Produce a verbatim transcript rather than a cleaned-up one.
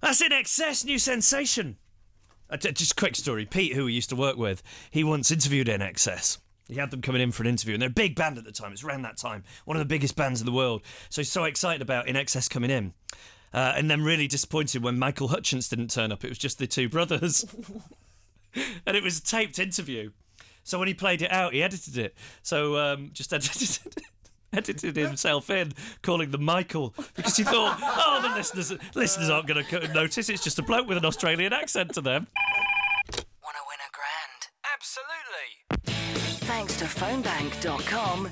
That's In Excess, new sensation. Uh, just a quick story. Pete, who we used to work with, he once interviewed In Excess. He had them coming in for an interview, and they're a big band at the time. It was around that time. One of the biggest bands in the world. So he's so excited about In Excess coming in. Uh, and then really disappointed when Michael Hutchence didn't turn up. It was just the two brothers. And it was a taped interview. So when he played it out, he edited it. So um, just edited edited himself in, calling them Michael, because he thought, oh, the listeners listeners aren't going to notice. It's just a bloke with an Australian accent to them. Want to win a grand? Absolutely. Thanks to phonebank dot com,